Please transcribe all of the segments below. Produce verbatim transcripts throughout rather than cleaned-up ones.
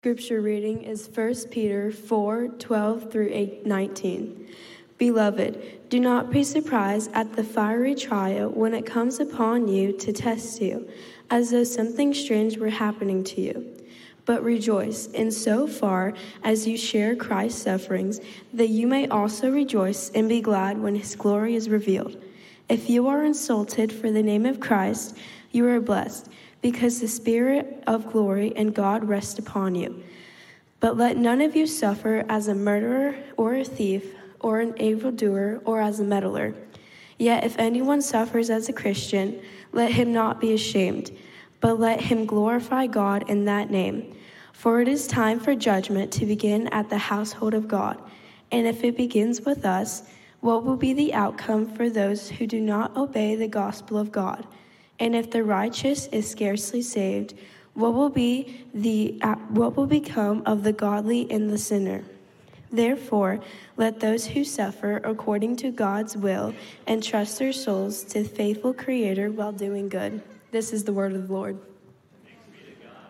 Scripture reading is First Peter four, twelve through nineteen. Beloved, do not be surprised at the fiery trial when it comes upon you to test you, as though something strange were happening to you. But rejoice in so far as you share Christ's sufferings, that you may also rejoice and be glad when his glory is revealed. If you are insulted for the name of Christ, you are blessed, because the Spirit of glory and God rest upon you. But let none of you suffer as a murderer or a thief or an evildoer or as a meddler. Yet if anyone suffers as a Christian, let him not be ashamed, but let him glorify God in that name. For it is time for judgment to begin at the household of God. And if it begins with us, what will be the outcome for those who do not obey the gospel of God? And if the righteous is scarcely saved, what will be the uh, what will become of the godly and the sinner? Therefore, let those who suffer according to God's will entrust their souls to the faithful Creator while doing good. This is the word of the Lord. Thanks be to God.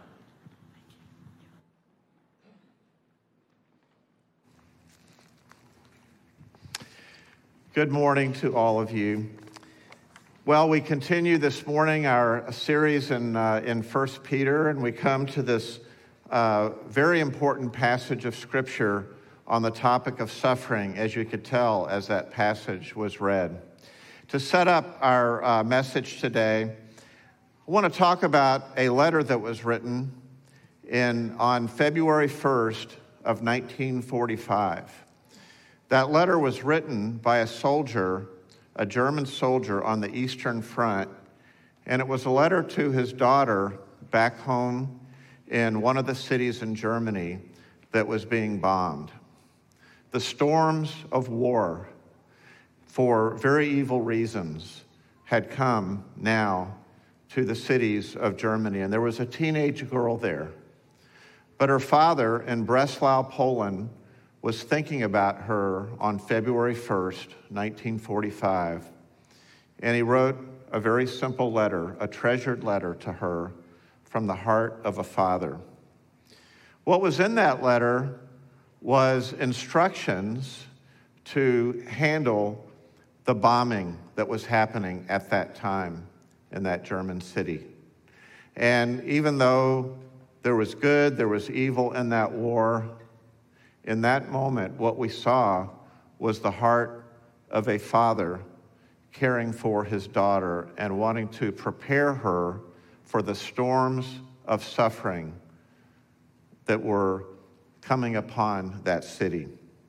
Good morning to all of you. Well, we continue this morning our series in uh, in First Peter, and we come to this uh, very important passage of Scripture on the topic of suffering, as you could tell as that passage was read. To set up our uh, message today, I want to talk about a letter that was written in on February first of nineteen forty-five. That letter was written by a soldier, a German soldier on the Eastern Front, and it was a letter to his daughter back home in one of the cities in Germany that was being bombed. The storms of war, for very evil reasons, had come now to the cities of Germany, and there was a teenage girl there. But her father in Breslau, Poland, was thinking about her on February first, nineteen forty-five, and he wrote a very simple letter, a treasured letter to her from the heart of a father. What was in that letter was instructions to handle the bombing that was happening at that time in that German city. And even though there was good, there was evil in that war, in that moment, what we saw was the heart of a father caring for his daughter and wanting to prepare her for the storms of suffering that were coming upon that city.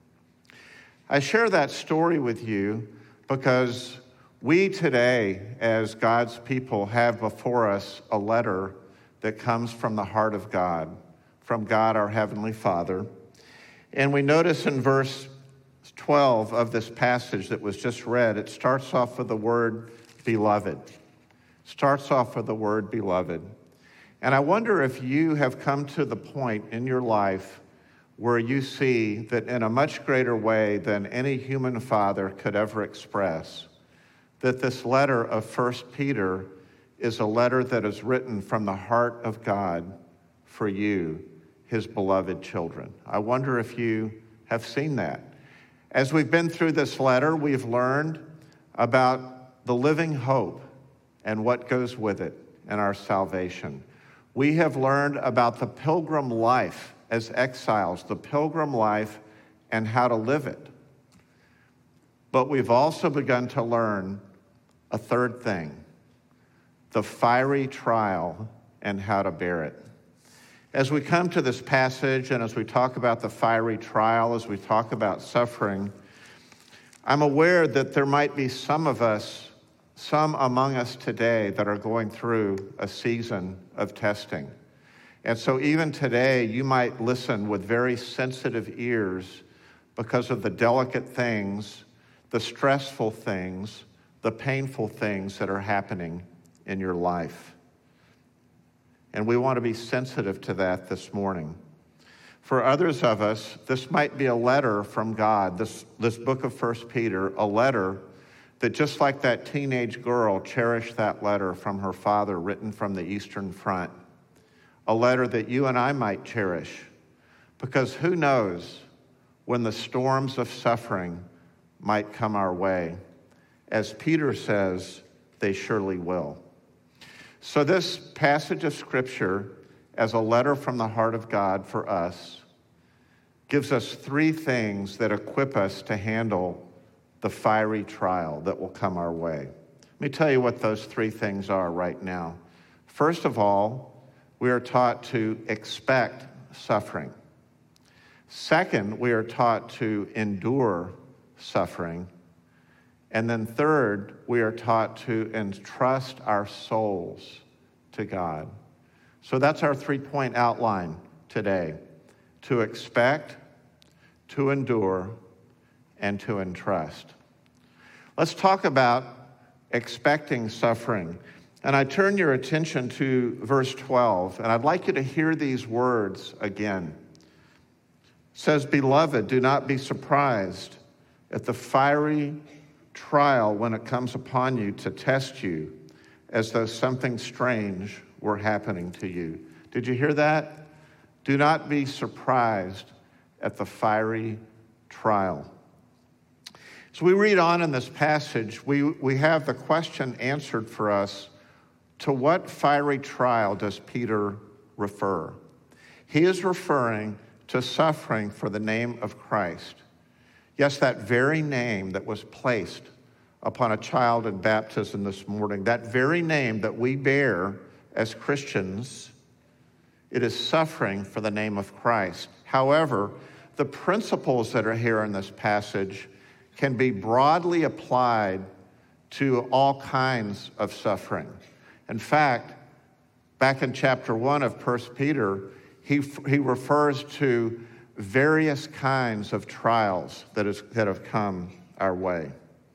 I share that story with you because we today, as God's people, have before us a letter that comes from the heart of God, from God our Heavenly Father. And we notice in verse twelve of this passage that was just read, it starts off with the word beloved. Starts off with the word beloved. And I wonder if you have come to the point in your life where you see that in a much greater way than any human father could ever express, that this letter of First Peter is a letter that is written from the heart of God for you, his beloved children. I wonder if you have seen that. As we've been through this letter, we've learned about the living hope and what goes with it in our salvation. We have learned about the pilgrim life as exiles, the pilgrim life and how to live it. But we've also begun to learn a third thing, the fiery trial and how to bear it. As we come to this passage and as we talk about the fiery trial, as we talk about suffering, I'm aware that there might be some of us, some among us today that are going through a season of testing. And so even today, you might listen with very sensitive ears because of the delicate things, the stressful things, the painful things that are happening in your life. And we want to be sensitive to that this morning. For others of us, this might be a letter from God, this, this book of First Peter, a letter that just like that teenage girl cherished that letter from her father written from the Eastern Front, a letter that you and I might cherish Because who knows when the storms of suffering might come our way. As Peter says, they surely will. So this passage of Scripture, as a letter from the heart of God for us, gives us three things that equip us to handle the fiery trial that will come our way. Let me tell you what those three things are right now. First of all, we are taught to expect suffering. Second, we are taught to endure suffering. And then third, we are taught to entrust our souls to God. So that's our three-point outline today: to expect, to endure, and to entrust. Let's talk about expecting suffering. And I turn your attention to verse twelve, and I'd like you to hear these words again. It says, "Beloved, do not be surprised at the fiery trial when it comes upon you to test you, as though something strange were happening to you." Did you hear that? Do not be surprised at the fiery trial. So we read on in this passage, we, we have the question answered for us: to what fiery trial does Peter refer? He is referring to suffering for the name of Christ. Yes, that very name that was placed upon a child in baptism this morning, that very name that we bear as Christians, it is suffering for the name of Christ. However, the principles that are here in this passage can be broadly applied to all kinds of suffering. In fact, back in chapter one of First Peter, he, he refers to various kinds of trials that, is, that have come our way.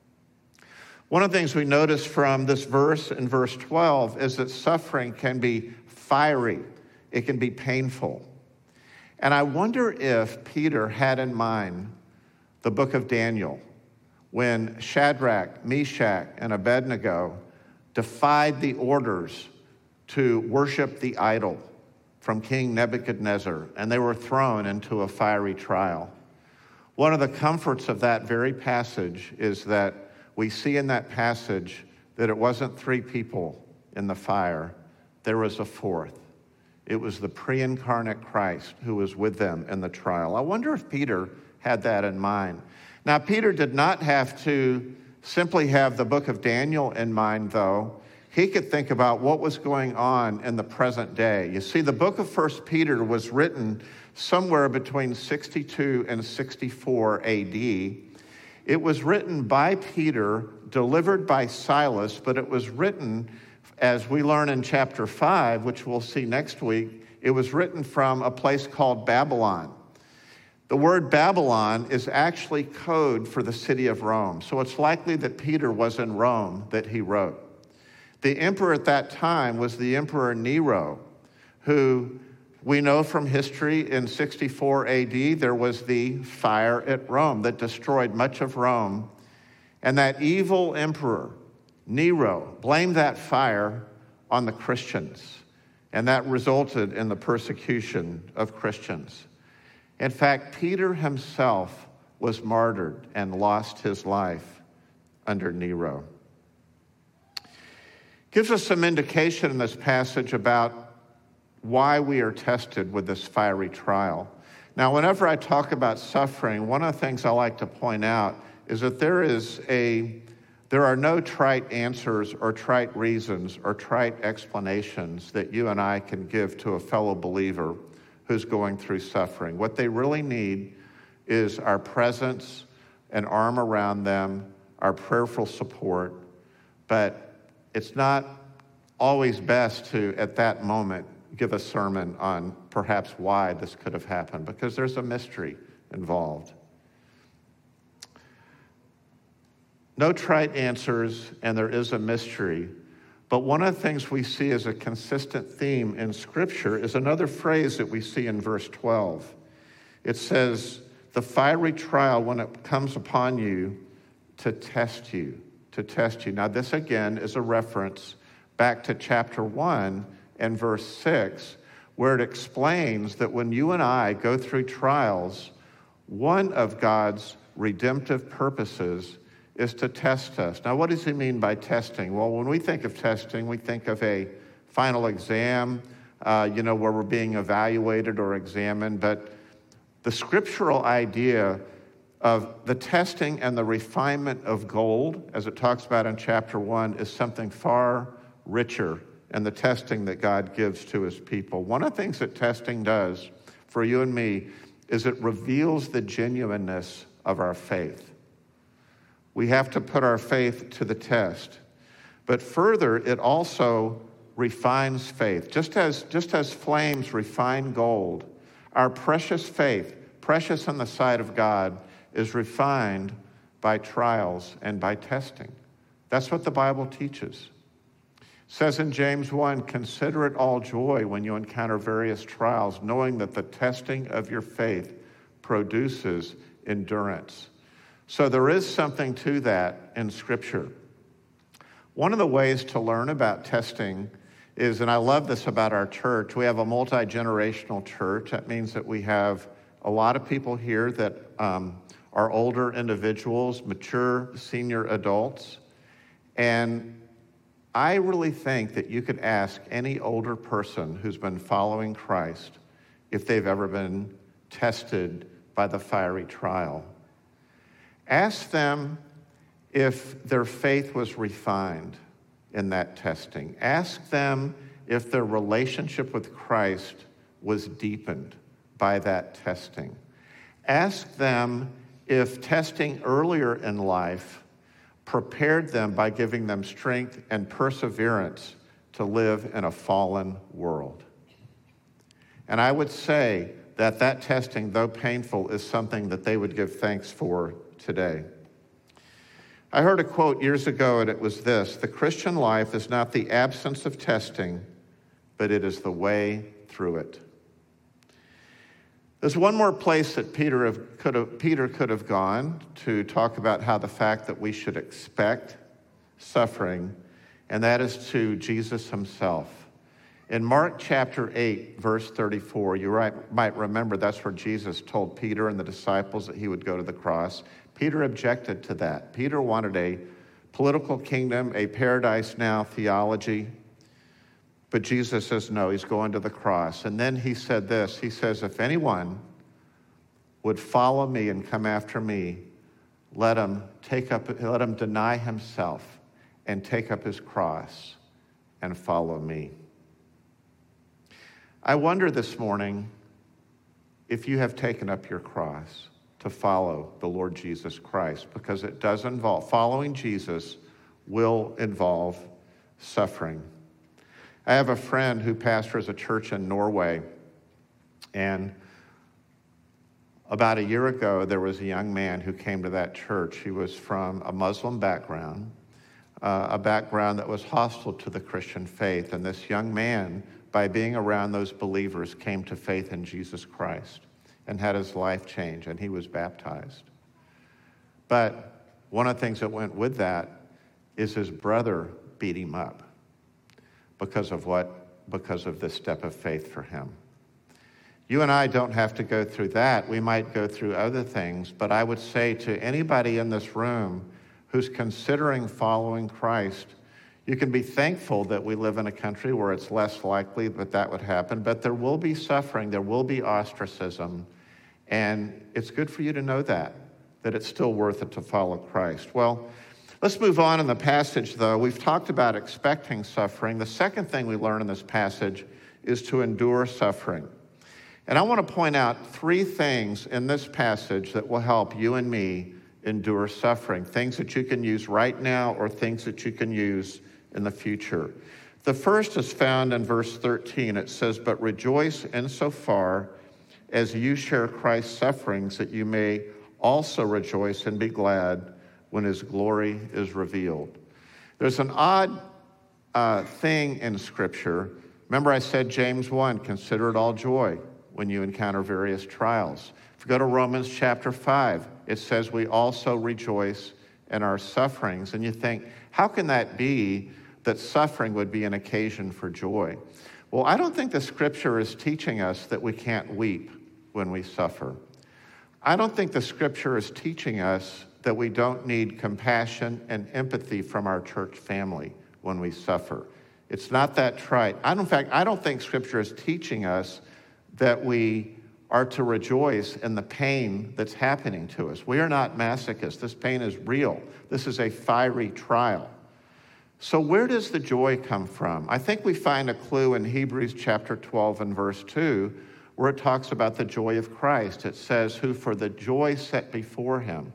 One of the things we notice from this verse in verse twelve is that suffering can be fiery. It can be painful. And I wonder if Peter had in mind the book of Daniel, when Shadrach, Meshach, and Abednego defied the orders to worship the idol from King Nebuchadnezzar, and they were thrown into a fiery trial. One of the comforts of that very passage is that we see in that passage that it wasn't three people in the fire, there was a fourth. It was the pre-incarnate Christ who was with them in the trial. I wonder if Peter had that in mind. Now, Peter did not have to simply have the book of Daniel in mind, though. He could think about what was going on in the present day. You see, the book of First Peter was written somewhere between sixty-two and sixty-four A D. It was written by Peter, delivered by Silas, but it was written, as we learn in chapter five, which we'll see next week, it was written from a place called Babylon. The word Babylon is actually code for the city of Rome. So it's likely that Peter was in Rome that he wrote. The emperor at that time was the Emperor Nero, who we know from history in sixty-four A D, there was the fire at Rome that destroyed much of Rome. And that evil emperor, Nero, blamed that fire on the Christians. And that resulted in the persecution of Christians. In fact, Peter himself was martyred and lost his life under Nero. Gives us some indication in this passage about why we are tested with this fiery trial. Now, whenever I talk about suffering, one of the things I like to point out is that there is a, there are no trite answers or trite reasons or trite explanations that you and I can give to a fellow believer who's going through suffering. What they really need is our presence, an arm around them, our prayerful support. But it's not always best to, at that moment, give a sermon on perhaps why this could have happened, because there's a mystery involved. No trite answers, and there is a mystery. But one of the things we see as a consistent theme in Scripture is another phrase that we see in verse twelve. It says, the fiery trial when it comes upon you to test you, to test you. Now, this again is a reference back to chapter one and verse six, where it explains that when you and I go through trials, one of God's redemptive purposes is to test us. Now, what does he mean by testing? Well, when we think of testing, we think of a final exam, uh, you know, where we're being evaluated or examined. But the scriptural idea of the testing and the refinement of gold, as it talks about in chapter one, is something far richer in the testing that God gives to his people. One of the things that testing does for you and me is it reveals the genuineness of our faith. We have to put our faith to the test. But further, it also refines faith. Just as, just as flames refine gold, our precious faith, precious in the sight of God, is refined by trials and by testing. That's what the Bible teaches. It says in James one, consider it all joy when you encounter various trials, knowing that the testing of your faith produces endurance. So there is something to that in Scripture. One of the ways to learn about testing is, and I love this about our church, we have a multi-generational church. That means that we have a lot of people here that um, are older individuals, mature senior adults. And I really think that you could ask any older person who's been following Christ if they've ever been tested by the fiery trial. Ask them if their faith was refined in that testing. Ask them if their relationship with Christ was deepened by that testing. Ask them if testing earlier in life prepared them by giving them strength and perseverance to live in a fallen world. And I would say that that testing, though painful, is something that they would give thanks for today. I heard a quote years ago, and it was this: the Christian life is not the absence of testing, but it is the way through it. There's one more place that Peter, have, could have, Peter could have gone to talk about how the fact that we should expect suffering, and that is to Jesus himself. In Mark chapter eight, verse thirty-four, you right, might remember that's where Jesus told Peter and the disciples that he would go to the cross. Peter objected to that. Peter wanted a political kingdom, a paradise now theology. But Jesus says, no, he's going to the cross. And then he said this, he says, if anyone would follow me and come after me, let him take up, let him deny himself and take up his cross and follow me. I wonder this morning if you have taken up your cross to follow the Lord Jesus Christ, because it does involve, following Jesus will involve suffering. I have a friend who pastors a church in Norway, and about a year ago, there was a young man who came to that church. He was from a Muslim background, uh, a background that was hostile to the Christian faith, and this young man, by being around those believers, came to faith in Jesus Christ and had his life change, and he was baptized. But one of the things that went with that is his brother beat him up because of what? Because of this step of faith for him. You and I don't have to go through that. We might go through other things, but I would say to anybody in this room who's considering following Christ, you can be thankful that we live in a country where it's less likely that that would happen, but there will be suffering, there will be ostracism, and it's good for you to know that, that it's still worth it to follow Christ. Well, let's move on in the passage, though. We've talked about expecting suffering. The second thing we learn in this passage is to endure suffering. And I want to point out three things in this passage that will help you and me endure suffering, things that you can use right now or things that you can use in the future. The first is found in verse thirteen. It says, but rejoice insofar as you share Christ's sufferings, that you may also rejoice and be glad when his glory is revealed. There's an odd uh, thing in Scripture. Remember I said James one, consider it all joy when you encounter various trials. If you go to Romans chapter five, it says we also rejoice in our sufferings. And you think, how can that be that suffering would be an occasion for joy? Well, I don't think the scripture is teaching us that we can't weep when we suffer. I don't think the scripture is teaching us that we don't need compassion and empathy from our church family when we suffer. It's not that trite. I don't, in fact, I don't think scripture is teaching us that we are to rejoice in the pain that's happening to us. We are not masochists. This pain is real. This is a fiery trial. So where does the joy come from? I think we find a clue in Hebrews chapter twelve and verse two, where it talks about the joy of Christ. It says, who for the joy set before him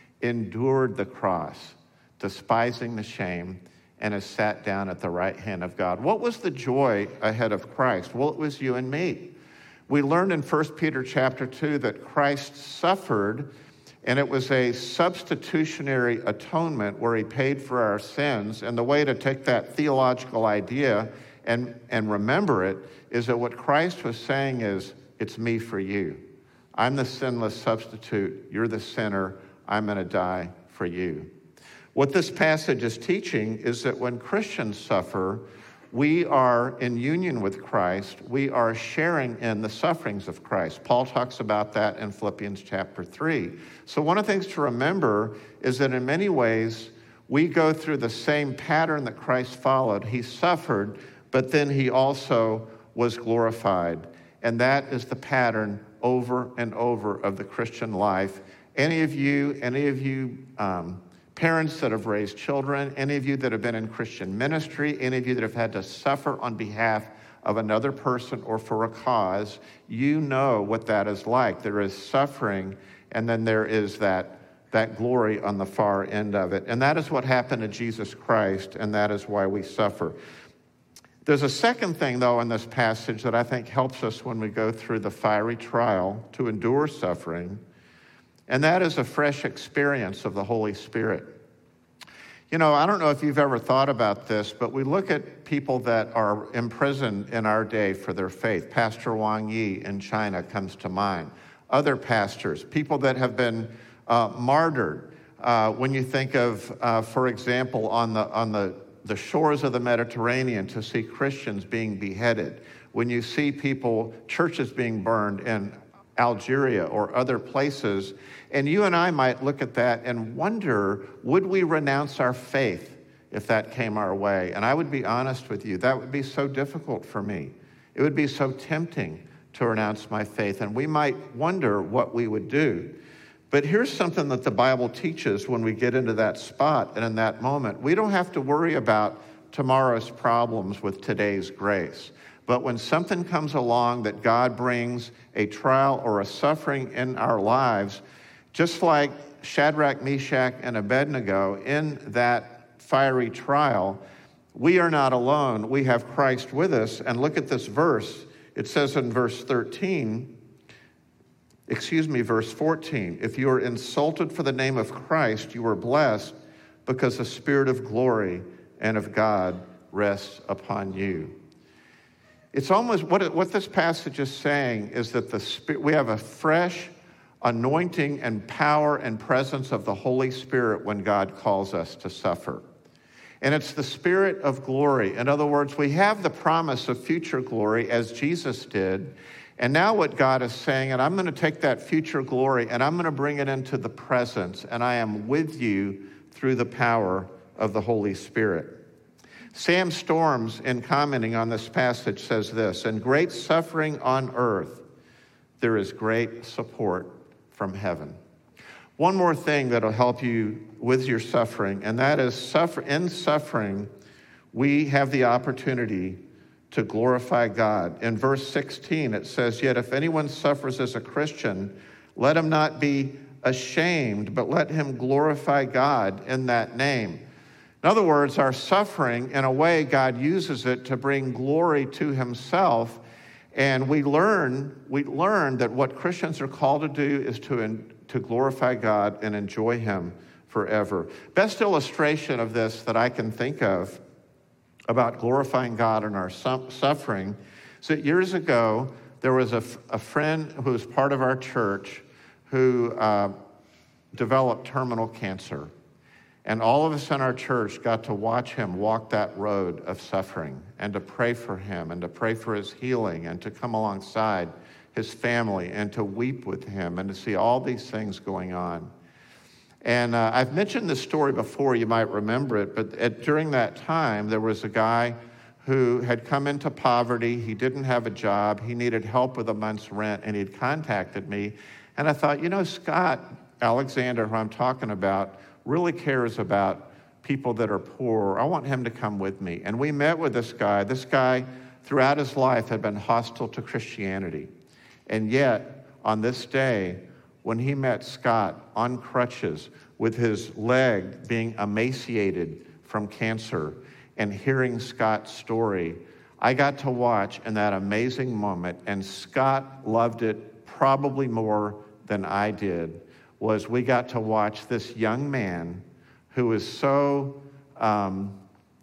endured the cross, despising the shame, and has sat down at the right hand of God. What was the joy ahead of Christ? Well, it was you and me. We learned in First Peter chapter two that Christ suffered, and it was a substitutionary atonement where he paid for our sins. And the way to take that theological idea and, and remember it is that what Christ was saying is, it's me for you. I'm the sinless substitute. You're the sinner. I'm going to die for you. What this passage is teaching is that when Christians suffer, we are in union with Christ. We are sharing in the sufferings of Christ. Paul talks about that in Philippians chapter three. So one of the things to remember is that in many ways, we go through the same pattern that Christ followed. He suffered, but then he also was glorified. And that is the pattern over and over of the Christian life. Any of you, any of you, um, parents that have raised children, any of you that have been in Christian ministry, any of you that have had to suffer on behalf of another person or for a cause, you know what that is like. There is suffering, and then there is that, that glory on the far end of it. And that is what happened to Jesus Christ, and that is why we suffer. There's a second thing, though, in this passage that I think helps us when we go through the fiery trial to endure suffering, and that is a fresh experience of the Holy Spirit. You know, I don't know if you've ever thought about this, but we look at people that are imprisoned in our day for their faith. Pastor Wang Yi in China comes to mind. Other pastors, people that have been uh, martyred. Uh, when you think of, uh, for example, on the on the, the shores of the Mediterranean to see Christians being beheaded. When you see people, churches being burned in Algeria or other places, and you and I might look at that and wonder, would we renounce our faith if that came our way? And I would be honest with you, that would be so difficult for me. It would be so tempting to renounce my faith, and we might wonder what we would do. But here's something that the Bible teaches when we get into that spot and in that moment. We don't have to worry about tomorrow's problems with today's grace. But when something comes along that God brings a trial or a suffering in our lives, just like Shadrach, Meshach, and Abednego in that fiery trial, we are not alone. We have Christ with us. And look at this verse. It says in verse thirteen, excuse me, verse fourteen, if you are insulted for the name of Christ, you are blessed because the Spirit of glory and of God rests upon you. It's almost, what, it, what this passage is saying is that the Spirit, we have a fresh anointing and power and presence of the Holy Spirit when God calls us to suffer. And it's the Spirit of glory. In other words, we have the promise of future glory as Jesus did. And now what God is saying, and I'm going to take that future glory and I'm going to bring it into the presence, and I am with you through the power of the Holy Spirit. Sam Storms, in commenting on this passage, says this: in great suffering on earth, there is great support from heaven. One more thing that'll help you with your suffering, and that is suffer, in suffering, we have the opportunity to glorify God. In verse sixteen, it says, yet if anyone suffers as a Christian, let him not be ashamed, but let him glorify God in that name. In other words, our suffering, in a way, God uses it to bring glory to himself. And we learn, we learn that what Christians are called to do is to, to glorify God and enjoy him forever. Best illustration of this that I can think of about glorifying God in our su- suffering is that years ago, there was a, a friend who was part of our church who uh, developed terminal cancer. And all of us in our church got to watch him walk that road of suffering and to pray for him and to pray for his healing and to come alongside his family and to weep with him and to see all these things going on. And uh, I've mentioned this story before, you might remember it, but at, during that time, there was a guy who had come into poverty. He didn't have a job. He needed help with a month's rent, and he'd contacted me. And I thought, you know, Scott Alexander, who I'm talking about, really cares about people that are poor. I want him to come with me. And we met with this guy. This guy, throughout his life, had been hostile to Christianity. And yet, on this day, when he met Scott on crutches, with his leg being emaciated from cancer, and hearing Scott's story, I got to watch in that amazing moment, and Scott loved it probably more than I did, was we got to watch this young man who was so um,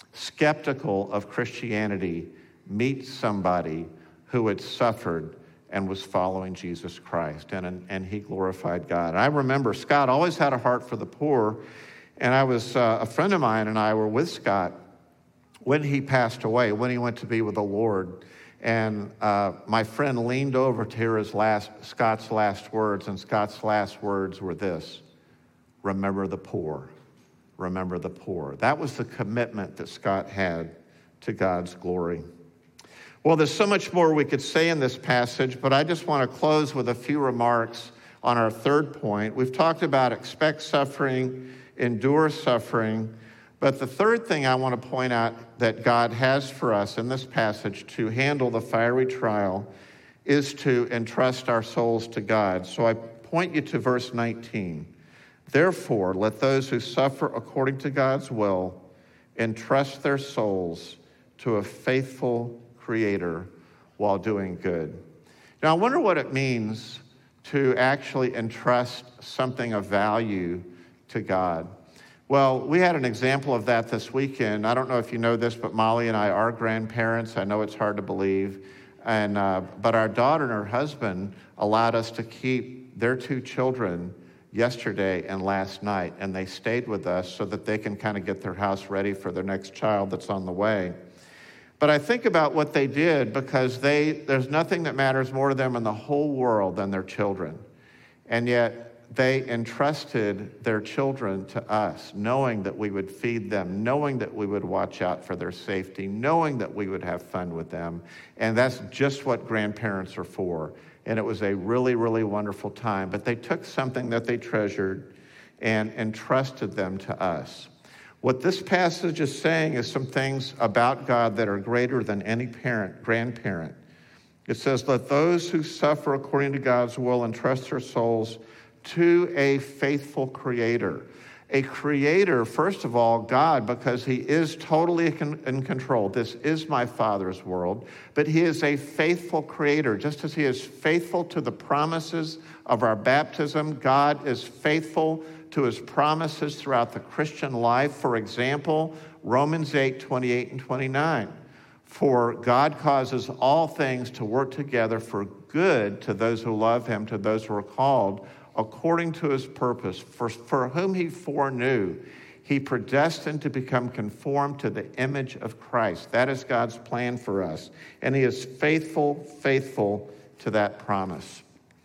skeptical of Christianity meet somebody who had suffered and was following Jesus Christ, and, and he glorified God. And I remember Scott always had a heart for the poor, and I was, uh, a friend of mine and I were with Scott when he passed away, when he went to be with the Lord. And uh, my friend leaned over to hear his last, Scott's last words, and Scott's last words were this: remember the poor, remember the poor. That was the commitment that Scott had to God's glory. Well, there's so much more we could say in this passage, but I just want to close with a few remarks on our third point. We've talked about expect suffering, endure suffering, but the third thing I want to point out that God has for us in this passage to handle the fiery trial is to entrust our souls to God. So I point you to verse nineteen. Therefore, let those who suffer according to God's will entrust their souls to a faithful Creator while doing good. Now, I wonder what it means to actually entrust something of value to God. Well, we had an example of that this weekend. I don't know if you know this, but Molly and I are grandparents. I know it's hard to believe. And uh, but our daughter and her husband allowed us to keep their two children yesterday and last night, and they stayed with us so that they can kind of get their house ready for their next child that's on the way. But I think about what they did, because they there's nothing that matters more to them in the whole world than their children. And yet they entrusted their children to us, knowing that we would feed them, knowing that we would watch out for their safety, knowing that we would have fun with them. And that's just what grandparents are for. And it was a really, really wonderful time. But they took something that they treasured and entrusted them to us. What this passage is saying is some things about God that are greater than any parent, grandparent. It says, let those who suffer according to God's will entrust their souls to a faithful Creator. A Creator, first of all, God, because he is totally in control. This is my Father's world. But he is a faithful Creator. Just as he is faithful to the promises of our baptism, God is faithful to his promises throughout the Christian life. For example, Romans eight, twenty-eight and twenty-nine. For God causes all things to work together for good to those who love him, to those who are called according to his purpose. For, for whom he foreknew, he predestined to become conformed to the image of Christ. That is God's plan for us. And he is faithful, faithful to that promise.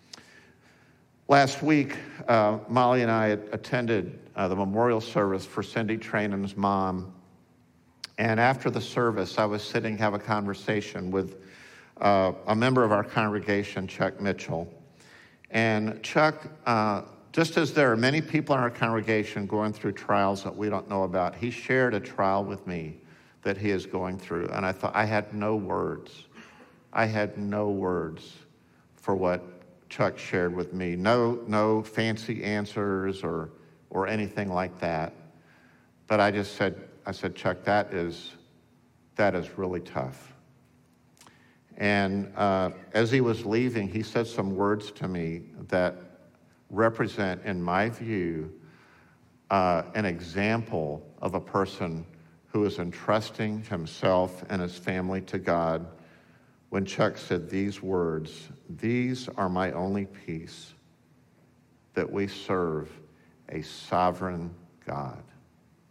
Last week, uh, Molly and I attended uh, the memorial service for Cindy Trainham's mom. And after the service, I was sitting have a conversation with uh, a member of our congregation, Chuck Mitchell. And Chuck, uh, just as there are many people in our congregation going through trials that we don't know about, he shared a trial with me that he is going through. And I thought, I had no words. I had no words for what Chuck shared with me. No, no fancy answers or or anything like that. But I just said, I said, Chuck, that is that is really tough. And uh, as he was leaving, he said some words to me that represent, in my view, uh, an example of a person who is entrusting himself and his family to God. When Chuck said these words, "These are my only peace, that we serve a sovereign God."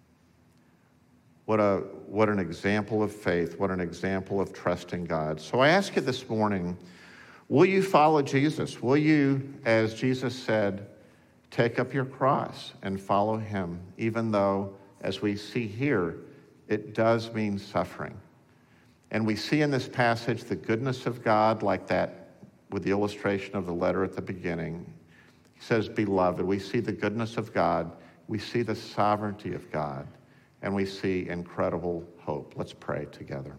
What a what an example of faith, what an example of trusting God. So I ask you this morning, will you follow Jesus? Will you, as Jesus said, take up your cross and follow him, even though, as we see here, it does mean suffering. And we see in this passage the goodness of God, like that with the illustration of the letter at the beginning. He says, beloved. We see the goodness of God. We see the sovereignty of God. And we see incredible hope. Let's pray together.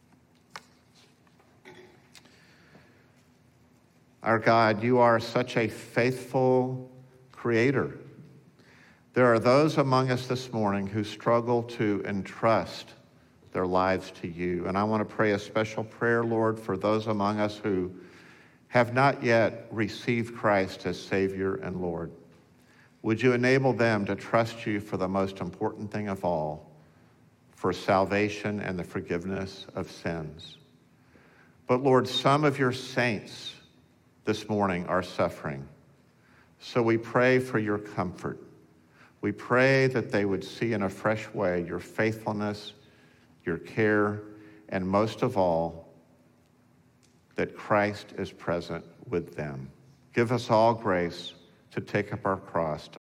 Our God, you are such a faithful creator. There are those among us this morning who struggle to entrust their lives to you. And I want to pray a special prayer, Lord, for those among us who have not yet received Christ as Savior and Lord. Would you enable them to trust you for the most important thing of all, for salvation and the forgiveness of sins? But Lord, some of your saints this morning are suffering. So we pray for your comfort. We pray that they would see in a fresh way your faithfulness, your care, and most of all, that Christ is present with them. Give us all grace to take up our cross,